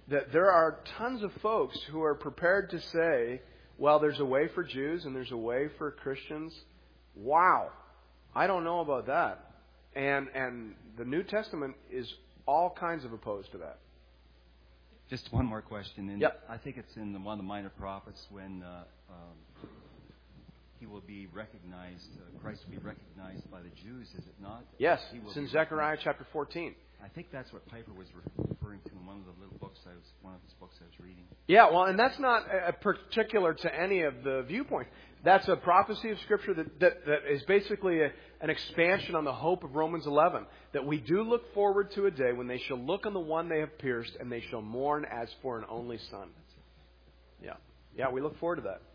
that there are tons of folks who are prepared to say, well, there's a way for Jews and there's a way for Christians. Wow. I don't know about that. And the New Testament is all kinds of opposed to that. Just one more question. And yep. I think it's in one of the minor prophets when he will be recognized, Christ will be recognized by the Jews, is it not? Yes, it's in Zechariah chapter 14. I think that's what Piper was referring to in one of the books I was reading. Yeah, well, and that's not particular to any of the viewpoints. That's a prophecy of Scripture that is basically an expansion on the hope of Romans 11. That we do look forward to a day when they shall look on the one they have pierced, and they shall mourn as for an only son. Yeah, we look forward to that.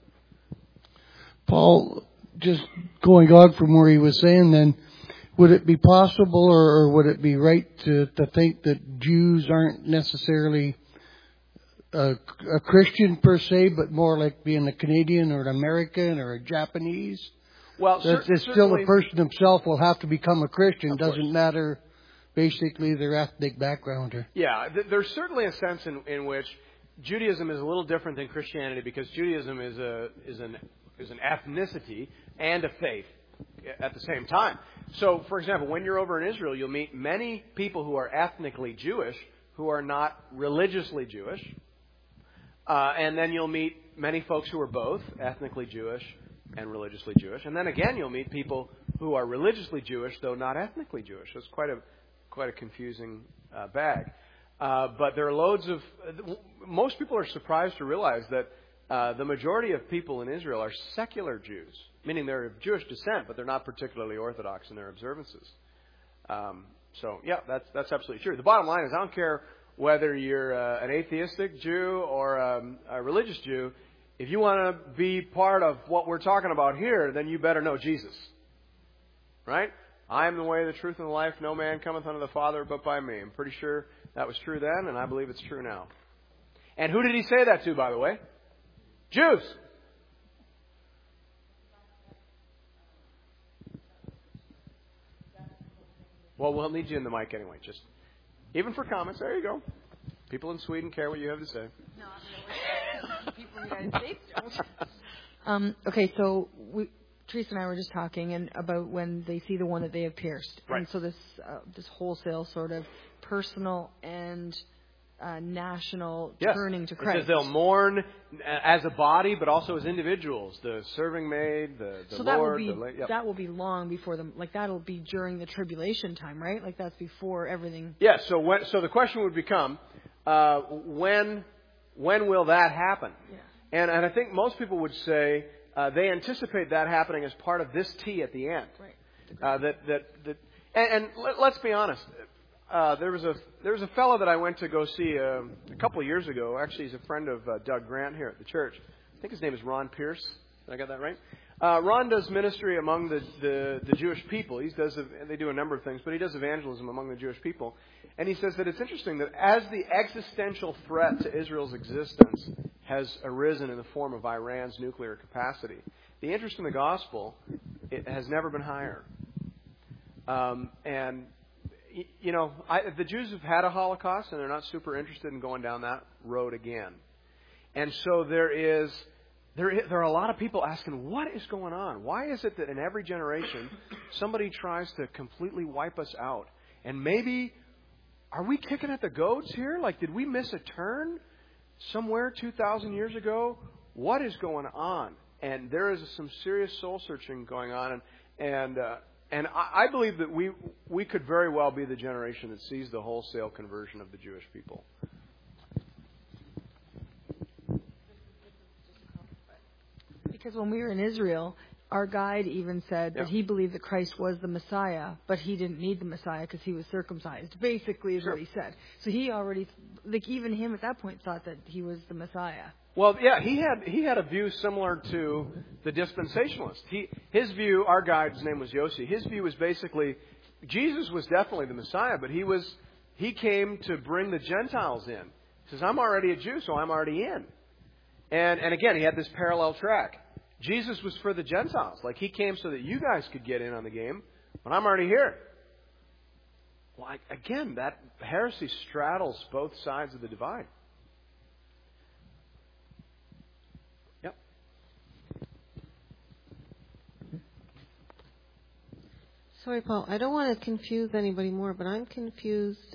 Paul, just going on from where he was saying then, would it be possible or would it be right to think that Jews aren't necessarily a Christian per se, but more like being a Canadian or an American or a Japanese? Well, it's still the person himself will have to become a Christian. Doesn't matter basically their ethnic background. Yeah, there's certainly a sense in which Judaism is a little different than Christianity because Judaism is an ethnicity and a faith at the same time. So, for example, when you're over in Israel, you'll meet many people who are ethnically Jewish who are not religiously Jewish. And then you'll meet many folks who are both ethnically Jewish and religiously Jewish. And then again, you'll meet people who are religiously Jewish, though not ethnically Jewish. So it's quite a confusing bag. But there are loads of... Most people are surprised to realize that the majority of people in Israel are secular Jews, meaning they're of Jewish descent, but they're not particularly orthodox in their observances. So, yeah, that's absolutely true. The bottom line is I don't care whether you're an atheistic Jew or a religious Jew. If you want to be part of what we're talking about here, then you better know Jesus. Right? I am the way, the truth, and the life. No man cometh unto the Father but by me. I'm pretty sure that was true then, and I believe it's true now. And who did he say that to, by the way? Jews. Well, we'll need you in the mic anyway. Just even for comments. There you go. People in Sweden care what you have to say. No, people in the United States don't. Okay, so Teresa and I were just talking about when they see the one that they have pierced, right. And so this wholesale sort of personal and national turning to Christ. It says they'll mourn as a body, but also as individuals. The serving maid, the so Lord. That will be long before them. Like that'll be during the tribulation time, right? Like that's before everything. Yes. Yeah, so the question would become, when will that happen? Yeah. And I think most people would say they anticipate that happening as part of this T at the end. Right. And let's be honest. There was a fellow that I went to go see a couple of years ago. Actually, he's a friend of Doug Grant here at the church. I think his name is Ron Pierce. Did I get that right? Ron does ministry among the Jewish people. They do a number of things, but he does evangelism among the Jewish people. And he says that it's interesting that as the existential threat to Israel's existence has arisen in the form of Iran's nuclear capacity, the interest in the gospel has never been higher. And you know, the Jews have had a Holocaust, and they're not super interested in going down that road again. And so there are a lot of people asking, what is going on? Why is it that in every generation somebody tries to completely wipe us out? And maybe, are we kicking at the goats here? Like, did we miss a turn somewhere 2,000 years ago? What is going on? And there is some serious soul searching going on, and I believe that we could very well be the generation that sees the wholesale conversion of the Jewish people. Because when we were in Israel, our guide even said that he believed that Christ was the Messiah, but he didn't need the Messiah because he was circumcised, basically is what he said. So he already, like even him at that point, thought that he was the Messiah. Well, yeah, he had a view similar to the dispensationalist. His view, our guide's name was Yossi. His view was basically Jesus was definitely the Messiah, but he came to bring the Gentiles in. He says, I'm already a Jew, so I'm already in. And again, he had this parallel track. Jesus was for the Gentiles. Like, he came so that you guys could get in on the game, but I'm already here. Well, again, that heresy straddles both sides of the divide. Sorry, Paul. I don't want to confuse anybody more, but I'm confused.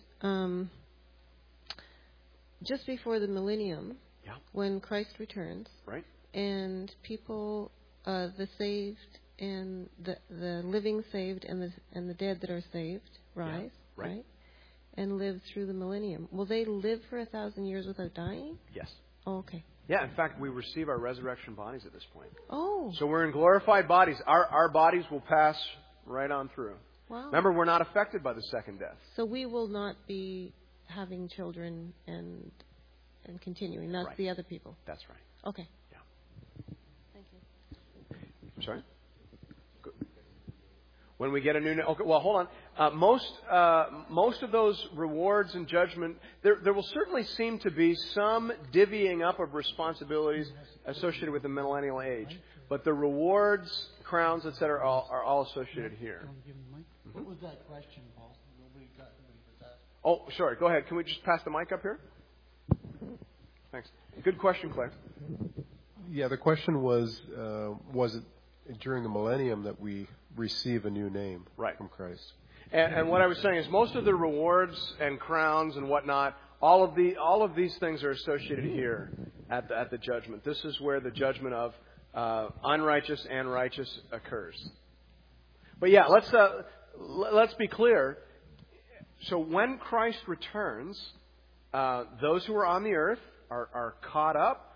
Just before the millennium, when Christ returns, right? And people, the saved and the living saved and the dead that are saved rise, right? And live through the millennium. Will they live for 1,000 years without dying? Yes. Oh, okay. Yeah, in fact, we receive our resurrection bodies at this point. Oh. So we're in glorified bodies. Our bodies will pass right on through. Wow. Remember, we're not affected by the second death. So we will not be having children and continuing. That's right. The other people. That's right. Okay. Yeah. Thank you. I'm sorry? Good. When we get a new... Okay, well, hold on. Most of those rewards and judgment, there will certainly seem to be some divvying up of responsibilities associated with the millennial age. But the rewards, crowns, etc., are all associated here. What was that question, Paul? Nobody was asked. Oh, sorry. Go ahead. Can we just pass the mic up here? Thanks. Good question, Claire. Yeah, the question was it during the millennium that we receive a new name from Christ? And what I was saying is most of the rewards and crowns and whatnot, all of these things are associated here at the judgment. This is where the judgment of unrighteous and righteous occurs. But yeah, let's be clear. So when Christ returns, those who are on the earth are caught up.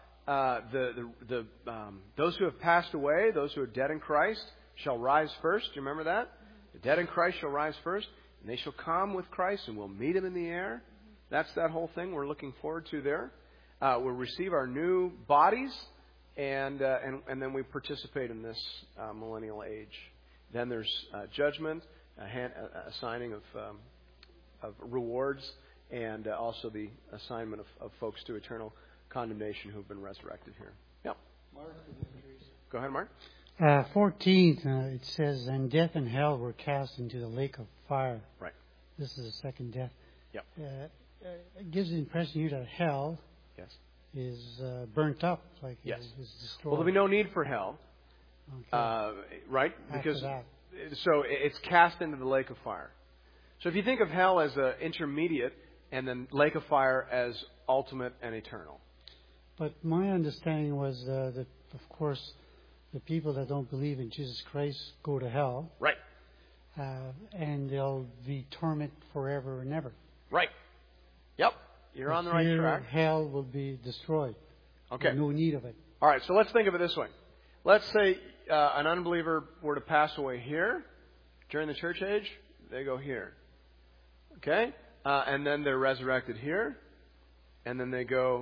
Those who have passed away, those who are dead in Christ, shall rise first. Do you remember that? The dead in Christ shall rise first, and they shall come with Christ, and we'll meet Him in the air. That's that whole thing we're looking forward to there. We'll receive our new bodies, and then we participate in this millennial age. Then there's judgment, assigning of rewards, and also the assignment of folks to eternal condemnation who've been resurrected here. Yep. Mark, go ahead, Mark. 14, it says, and death and hell were cast into the lake of fire. Right. This is the second death. Yep. It gives the impression here that hell is burnt up, like is destroyed. Well, there'll be no need for hell. Okay. Right? After Because that. so it's cast into the lake of fire. So if you think of hell as intermediate and then lake of fire as ultimate and eternal. But my understanding was that, of course, the people that don't believe in Jesus Christ go to hell. Right. And they'll be tormented forever and ever. Right. Yep. You're on the right track. Hell will be destroyed. Okay. No need of it. All right. So let's think of it this way. Let's say an unbeliever were to pass away here during the church age. They go here. Okay? And then they're resurrected here. And then they go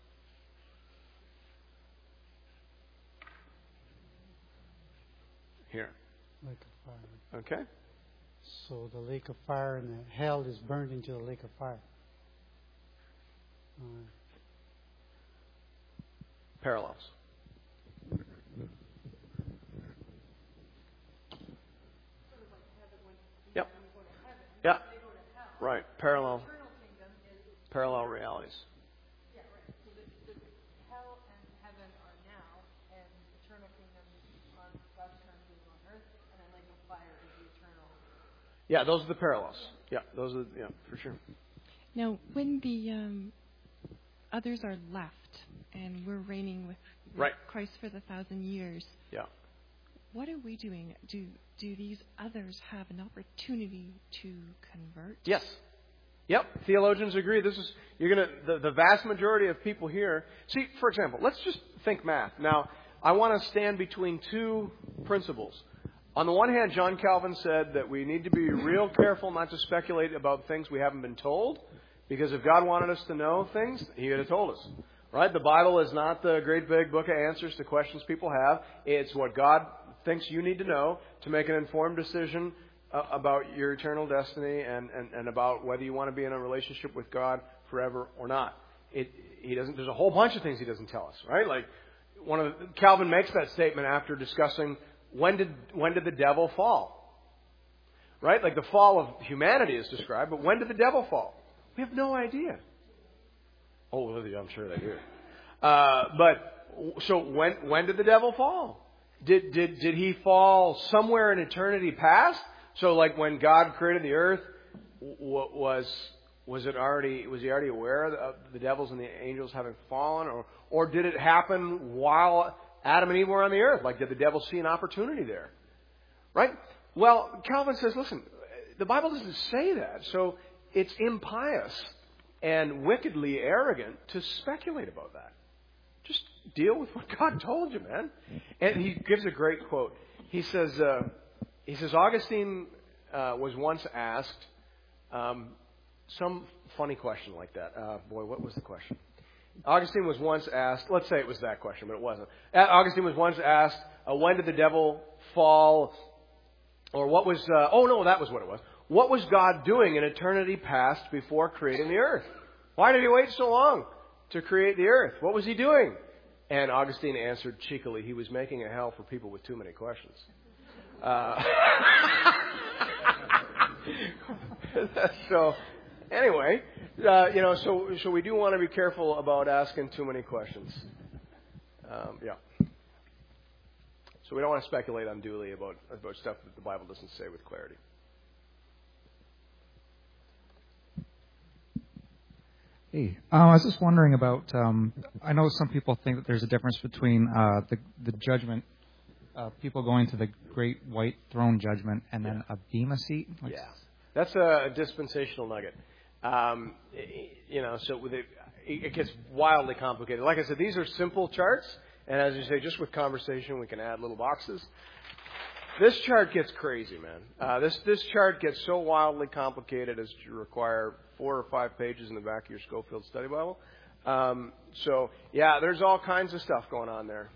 here. Lake of fire. Okay? So the lake of fire and the hell is burned into the lake of fire. Parallels. Yep. Yeah. Right. Parallel realities. Yeah, right. So the hell and heaven are now, and eternal kingdom on God's terms is on earth, and then lake of fire is the eternal. Yeah, those are the parallels. Yeah, those are for sure. Now, when the others are left, and we're reigning with Christ for the 1,000 years. Yeah. What are we doing? Do these others have an opportunity to convert? Yes. Yep. Theologians agree. The vast majority of people here. See, for example, let's just think math. Now, I want to stand between two principles. On the one hand, John Calvin said that we need to be real careful not to speculate about things we haven't been told, because if God wanted us to know things, He would have told us. Right? The Bible is not the great big book of answers to questions people have. It's what God thinks you need to know to make an informed decision about your eternal destiny and about whether you want to be in a relationship with God forever or not. He doesn't. There's a whole bunch of things He doesn't tell us. Right? Like Calvin makes that statement after discussing when did the devil fall. Right? Like the fall of humanity is described, but when did the devil fall? We have no idea. Oh, I'm sure they do. But so when did the devil fall? Did he fall somewhere in eternity past So like when God created the earth, was he already aware of the devils and the angels having fallen, or did it happen while Adam and Eve were on the earth? Like, did the devil see an opportunity there? Right? Well, Calvin says, listen, the Bible doesn't say that, so it's impious and wickedly arrogant to speculate about that. Just deal with what God told you, man. And he gives a great quote. He says, Augustine was once asked some funny question like that. Boy, what was the question? Augustine was once asked, let's say it was that question, but it wasn't. Augustine was once asked, when did the devil fall? Or what was, that was what it was. What was God doing in eternity past before creating the earth? Why did he wait so long to create the earth? What was he doing? And Augustine answered cheekily, he was making a hell for people with too many questions. So, anyway, so we do want to be careful about asking too many questions. So we don't want to speculate unduly about stuff that the Bible doesn't say with clarity. Hey, I was just wondering about. I know some people think that there's a difference between the judgment, people going to the great white throne judgment, and then a bema seat. That's a dispensational nugget. So it gets wildly complicated. Like I said, these are simple charts, and as you say, just with conversation, we can add little boxes. This chart gets crazy, man. This chart gets so wildly complicated as to require 4 or 5 pages in the back of your Schofield Study Bible. There's all kinds of stuff going on there.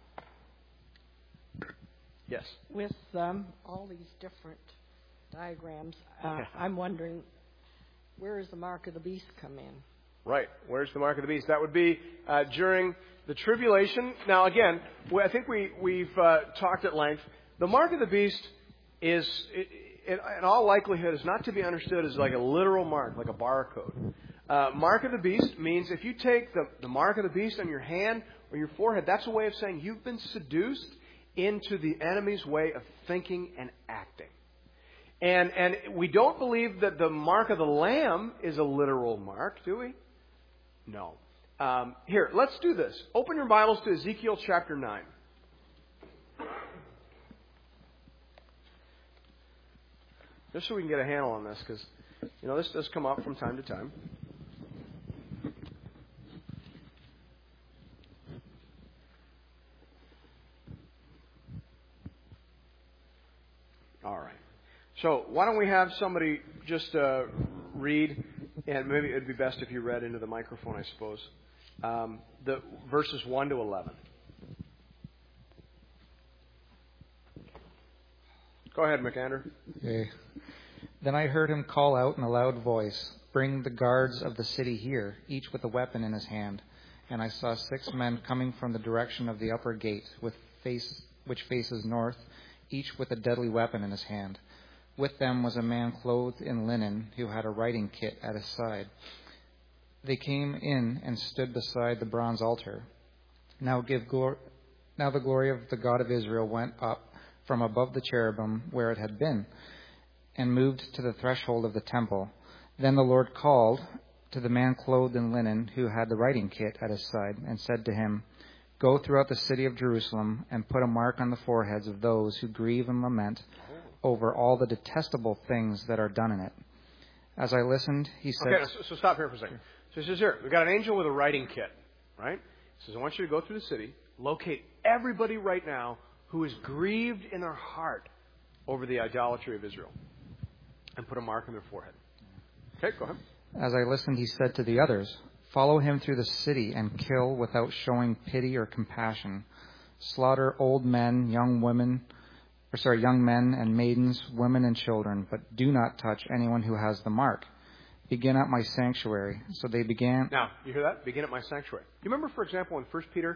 Yes. With all these different diagrams, I'm wondering, where does the mark of the beast come in? Right. Where's the mark of the beast? That would be during the tribulation. Now, again, I think we've talked at length. The mark of the beast is, in all likelihood, is not to be understood as like a literal mark, like a barcode. Mark of the beast means if you take the mark of the beast on your hand or your forehead, that's a way of saying you've been seduced into the enemy's way of thinking and acting. And we don't believe that the mark of the Lamb is a literal mark, do we? No. Here, let's do this. Open your Bibles to Ezekiel chapter 9. Just so we can get a handle on this, because, this does come up from time to time. All right. So why don't we have somebody just read, and maybe it would be best if you read into the microphone, I suppose, the verses 1 to 11. Go ahead, McAnder. Okay. Then I heard him call out in a loud voice, "Bring the guards of the city here, each with a weapon in his hand." And I saw 6 men coming from the direction of the upper gate, which faces north, each with a deadly weapon in his hand. With them was a man clothed in linen, who had a writing kit at his side. They came in and stood beside the bronze altar. Now the glory of the God of Israel went up from above the cherubim where it had been, and moved to the threshold of the temple. Then the Lord called to the man clothed in linen, who had the writing kit at his side, and said to him, "Go throughout the city of Jerusalem, and put a mark on the foreheads of those who grieve and lament over all the detestable things that are done in it." As I listened, he said... Okay, so stop here for a second. So he says here, we've got an angel with a writing kit, right? He says, I want you to go through the city, locate everybody right now who is grieved in their heart over the idolatry of Israel, and put a mark on their forehead. Okay, go ahead. As I listened, he said to the others, "Follow him through the city and kill without showing pity or compassion. Slaughter old men, young men and maidens, women and children, but do not touch anyone who has the mark. Begin at my sanctuary." So they began. Now, you hear that? Begin at my sanctuary. You remember, for example, in 1 Peter,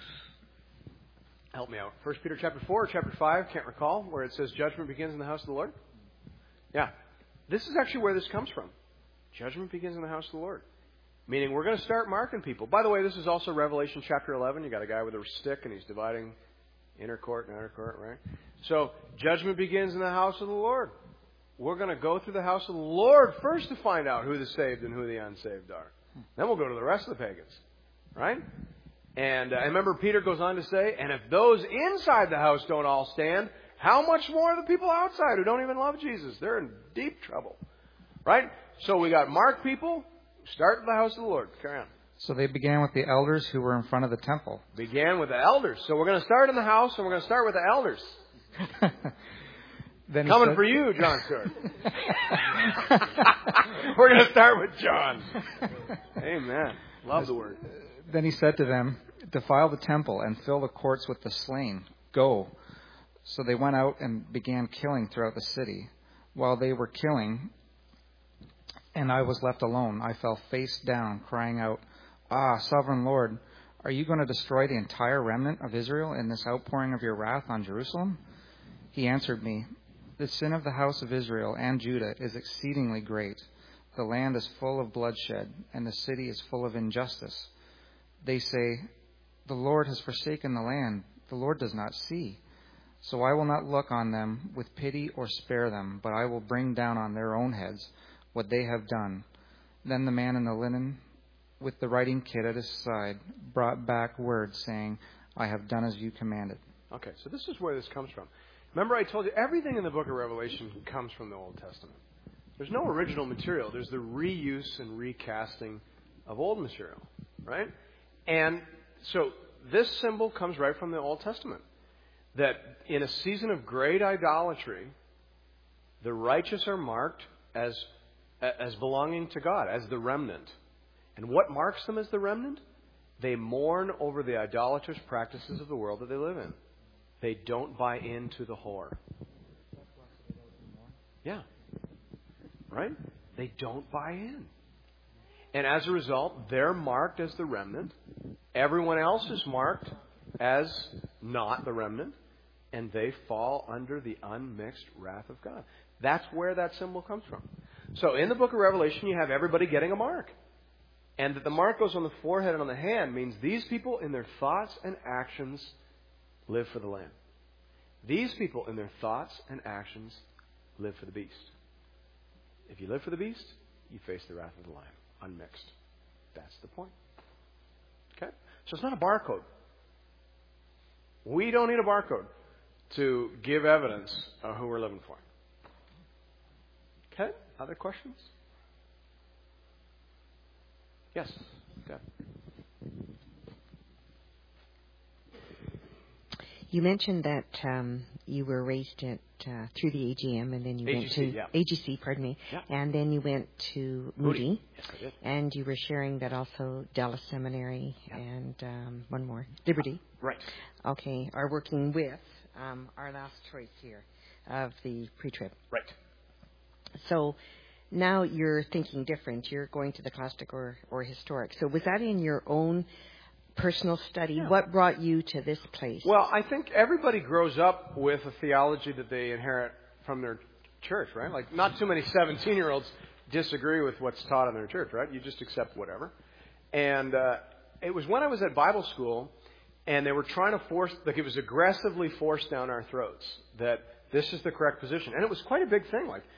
help me out, 1 Peter chapter 4 or chapter 5, can't recall, where it says judgment begins in the house of the Lord? Yeah. This is actually where this comes from. Judgment begins in the house of the Lord. Meaning we're going to start marking people. By the way, this is also Revelation chapter 11. You got a guy with a stick and he's dividing inner court and outer court, right? So judgment begins in the house of the Lord. We're going to go through the house of the Lord first to find out who the saved and who the unsaved are. Then we'll go to the rest of the pagans. Right? And I remember Peter goes on to say, and if those inside the house don't all stand, how much more the people outside who don't even love Jesus? They're in deep trouble. Right? So we got marked people. Start in the house of the Lord. Carry on. So they began with the elders who were in front of the temple. Began with the elders. So we're going to start in the house, and we're going to start with the elders. Coming for you, John Stewart. We're going to start with John. Amen. Love the word. Then he said to them, defile the temple and fill the courts with the slain. Go. So they went out and began killing throughout the city. While they were killing, and I was left alone, I fell face down, crying out, Ah, sovereign Lord, are you going to destroy the entire remnant of Israel in this outpouring of your wrath on Jerusalem? He answered me, the sin of the house of Israel and Judah is exceedingly great. The land is full of bloodshed, and the city is full of injustice. They say, the Lord has forsaken the land. The Lord does not see. So I will not look on them with pity or spare them, but I will bring down on their own heads what they have done. Then the man in the linen, with the writing kit at his side, brought back word saying, I have done as you commanded. Okay, so this is where this comes from. Remember I told you everything in the book of Revelation comes from the Old Testament. There's no original material. There's the reuse and recasting of old material, right? And so this symbol comes right from the Old Testament. That in a season of great idolatry, the righteous are marked as belonging to God, as the remnant. And what marks them as the remnant? They mourn over the idolatrous practices of the world that they live in. They don't buy into the whore. Yeah. Right? They don't buy in. And as a result, they're marked as the remnant. Everyone else is marked as not the remnant. And they fall under the unmixed wrath of God. That's where that symbol comes from. So in the book of Revelation, you have everybody getting a mark. And that the mark goes on the forehead and on the hand means these people in their thoughts and actions live for the Lamb. These people in their thoughts and actions live for the beast. If you live for the beast, you face the wrath of the Lamb, unmixed. That's the point. Okay? So it's not a barcode. We don't need a barcode to give evidence of who we're living for. Okay? Other questions? Yes. Okay. You mentioned that you were raised at through the AGM, and then you went to AGC, pardon me, and then you went to Moody. Yes, I did. And you were sharing that also Dallas Seminary and one more, Liberty. Right. Okay, are working with our last choice here of the pre-trib. Right. So now you're thinking different. You're going to the classic or historic. So was that in your own personal study? Yeah. What brought you to this place? Well, I think everybody grows up with a theology that they inherit from their church, right? Like, not too many 17-year-olds disagree with what's taught in their church, right? You just accept whatever. And it was when I was at Bible school, and they were trying to force, like, it was aggressively forced down our throats that this is the correct position. And it was quite a big thing. Like,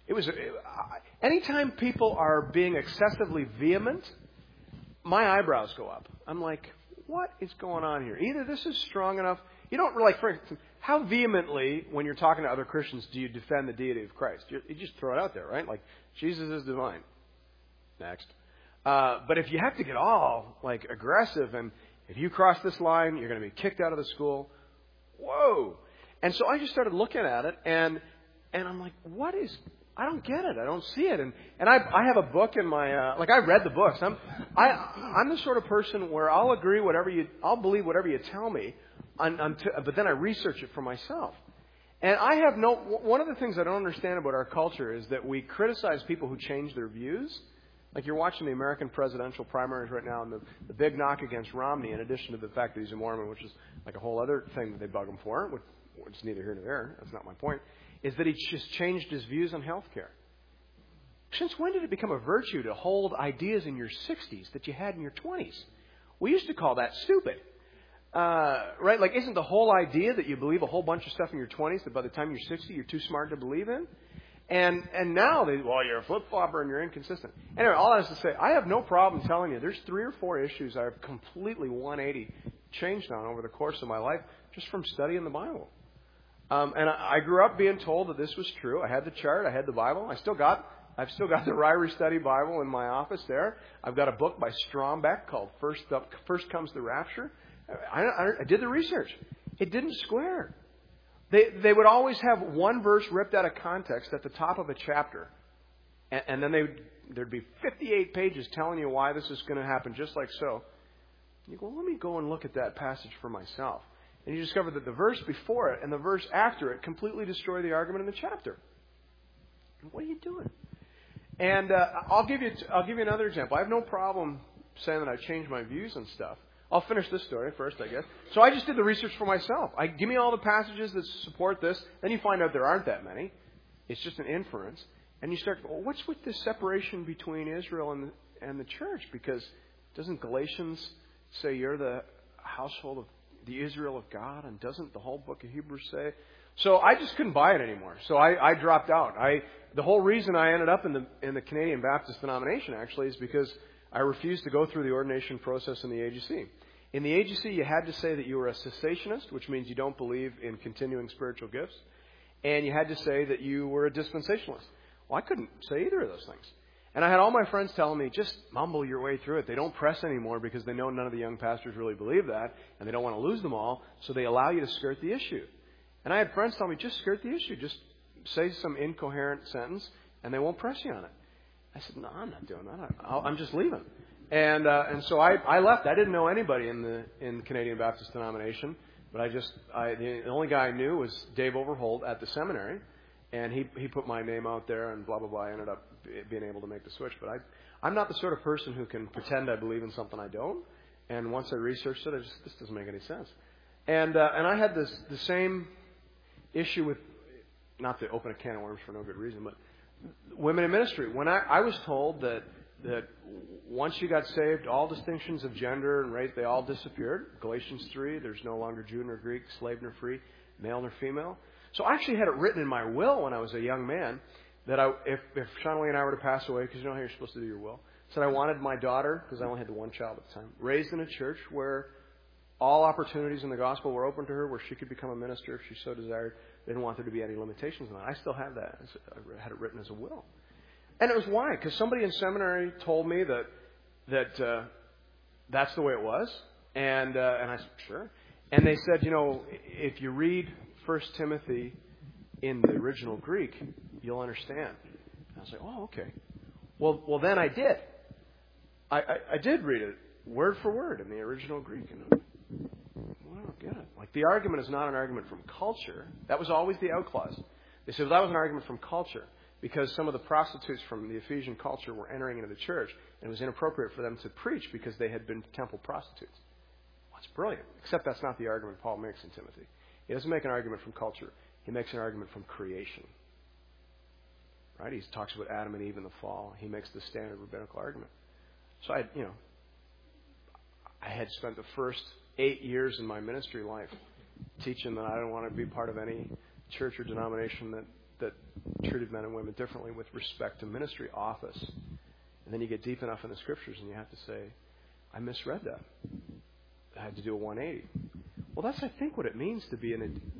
anytime people are being excessively vehement, my eyebrows go up. I'm like, what is going on here? Either this is strong enough. You don't really, for instance, how vehemently, when you're talking to other Christians, do you defend the deity of Christ? You just throw it out there, right? Like, Jesus is divine. Next. But if you have to get all, like, aggressive, and if you cross this line, you're going to be kicked out of the school. Whoa. And so I just started looking at it, and I'm like, I don't get it. I don't see it. And I have a book in my, I read the books. I'm the sort of person where I'll I'll believe whatever you tell me, but then I research it for myself. And one of the things I don't understand about our culture is that we criticize people who change their views. Like, you're watching the American presidential primaries right now, and the big knock against Romney, in addition to the fact that he's a Mormon, which is like a whole other thing that they bug him for, which is neither here nor there. That's not my point. Is that he just changed his views on health care. Since when did it become a virtue to hold ideas in your 60s that you had in your 20s? We used to call that stupid. Right? Like, isn't the whole idea that you believe a whole bunch of stuff in your 20s that by the time you're 60, you're too smart to believe in? And now you're a flip-flopper and you're inconsistent. Anyway, all that is to say, I have no problem telling you there's 3 or 4 issues I've completely 180 changed on over the course of my life just from studying the Bible. And I grew up being told that this was true. I had the chart. I had the Bible. I've still got the Ryrie Study Bible in my office there. I've got a book by Strombeck called First Comes the Rapture. I did the research. It didn't square. They would always have one verse ripped out of context at the top of a chapter. And then there'd be 58 pages telling you why this is going to happen just like so. You go, well, let me go and look at that passage for myself. And you discover that the verse before it and the verse after it completely destroy the argument in the chapter. What are you doing? And I'll give you another example. I have no problem saying that I changed my views on stuff. I'll finish this story first, I guess. So I just did the research for myself. Give me all the passages that support this. Then you find out there aren't that many. It's just an inference. And you start, well, what's with this separation between Israel and the church? Because doesn't Galatians say you're the household of the Israel of God? And doesn't the whole book of Hebrews say? So I just couldn't buy it anymore. So I dropped out. The whole reason I ended up in the Canadian Baptist denomination, actually, is because I refused to go through the ordination process in the AGC. In the AGC, you had to say that you were a cessationist, which means you don't believe in continuing spiritual gifts. And you had to say that you were a dispensationalist. Well, I couldn't say either of those things. And I had all my friends telling me, just mumble your way through it. They don't press anymore because they know none of the young pastors really believe that, and they don't want to lose them all, so they allow you to skirt the issue. And I had friends tell me, just skirt the issue. Just say some incoherent sentence, and they won't press you on it. I said, no, I'm not doing that. I'm just leaving. And so I left. I didn't know anybody in the Canadian Baptist denomination, but the only guy I knew was Dave Overholt at the seminary, and he put my name out there and blah, blah, blah. I ended up being able to make the switch. But I'm not the sort of person who can pretend I believe in something I don't. And once I researched it, this doesn't make any sense. And I had the same issue with, not to open a can of worms for no good reason, but women in ministry. When I was told that once you got saved, all distinctions of gender and race, they all disappeared. Galatians 3, there's no longer Jew nor Greek, slave nor free, male nor female. So I actually had it written in my will when I was a young man that if Shawnee and I were to pass away, because you know how you're supposed to do your will, said I wanted my daughter, because I only had the one child at the time, raised in a church where all opportunities in the gospel were open to her, where she could become a minister if she so desired. They didn't want there to be any limitations on that. I still have that. I had it written as a will. And it was why? Because somebody in seminary told me that that's the way it was. And I said, sure. And they said, if you read 1 Timothy in the original Greek, you'll understand. And I was like, oh, okay. Well, then I did. I did read it word for word in the original Greek. And I don't get it. Like, the argument is not an argument from culture. That was always the out clause. They said, well, that was an argument from culture because some of the prostitutes from the Ephesian culture were entering into the church, and it was inappropriate for them to preach because they had been temple prostitutes. Well, that's brilliant. Except that's not the argument Paul makes in Timothy. He doesn't make an argument from culture. He makes an argument from creation. Right? He talks about Adam and Eve in the fall. He makes the standard rabbinical argument. So I had spent the first 8 years in my ministry life teaching that I don't want to be part of any church or denomination that treated men and women differently with respect to ministry office. And then you get deep enough in the scriptures and you have to say, I misread that. I had to do a 180. Well, that's, I think, what it means to be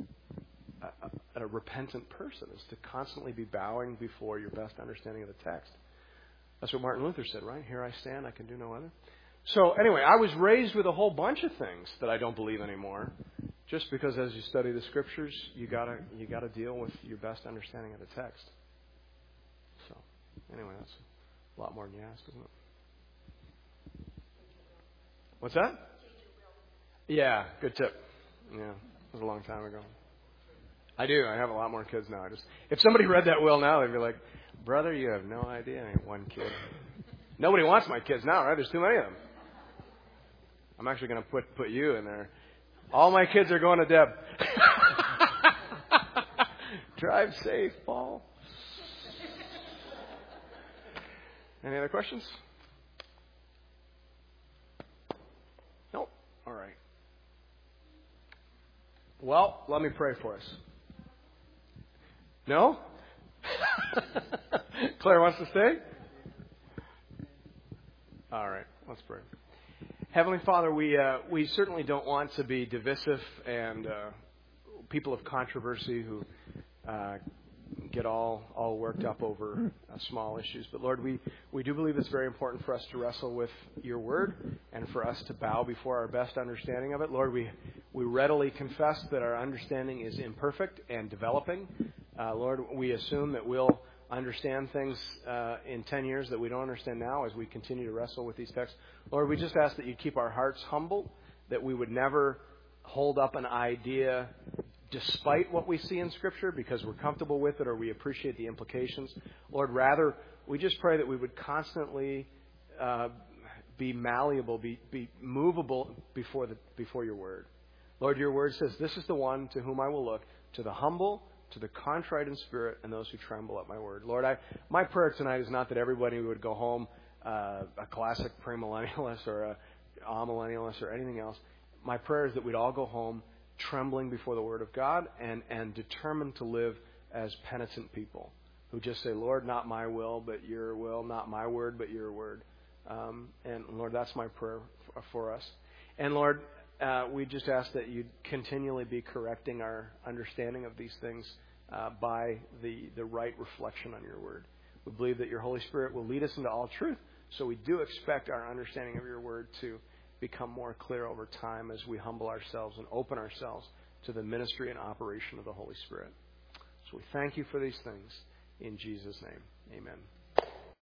a repentant person, is to constantly be bowing before your best understanding of the text. That's what Martin Luther said, right? Here I stand, I can do no other. So anyway, I was raised with a whole bunch of things that I don't believe anymore, just because as you study the scriptures, you gotta deal with your best understanding of the text. So anyway, that's a lot more than you asked, isn't it? What's that? Yeah, good tip. Yeah, it was a long time ago. I do. I have a lot more kids now. If somebody read that will now, they'd be like, brother, you have no idea. I ain't one kid. Nobody wants my kids now, right? There's too many of them. I'm actually going to put you in there. All my kids are going to Deb. Drive safe, Paul. Any other questions? Nope. All right. Well, let me pray for us. No? Claire wants to stay? All right, let's pray. Heavenly Father, we certainly don't want to be divisive and people of controversy who get all worked up over small issues. But Lord, we do believe it's very important for us to wrestle with your word and for us to bow before our best understanding of it. Lord, we readily confess that our understanding is imperfect and developing. Lord, we assume that we'll understand things in 10 years that we don't understand now as we continue to wrestle with these texts. Lord, we just ask that you keep our hearts humble, that we would never hold up an idea despite what we see in Scripture because we're comfortable with it or we appreciate the implications. Lord, rather, we just pray that we would constantly be malleable, be movable before your word. Lord, your word says, this is the one to whom I will look, to the humble, to the contrite in spirit, and those who tremble at my word. Lord, my prayer tonight is not that everybody would go home a classic premillennialist or a amillennialist or anything else. My prayer is that we'd all go home trembling before the word of God and determined to live as penitent people who just say, Lord, not my will, but your will, not my word, but your word. And Lord, that's my prayer for us. And Lord, we just ask that you'd continually be correcting our understanding of these things by the right reflection on your word. We believe that your Holy Spirit will lead us into all truth, so we do expect our understanding of your word to become more clear over time as we humble ourselves and open ourselves to the ministry and operation of the Holy Spirit. So we thank you for these things. In Jesus' name, amen.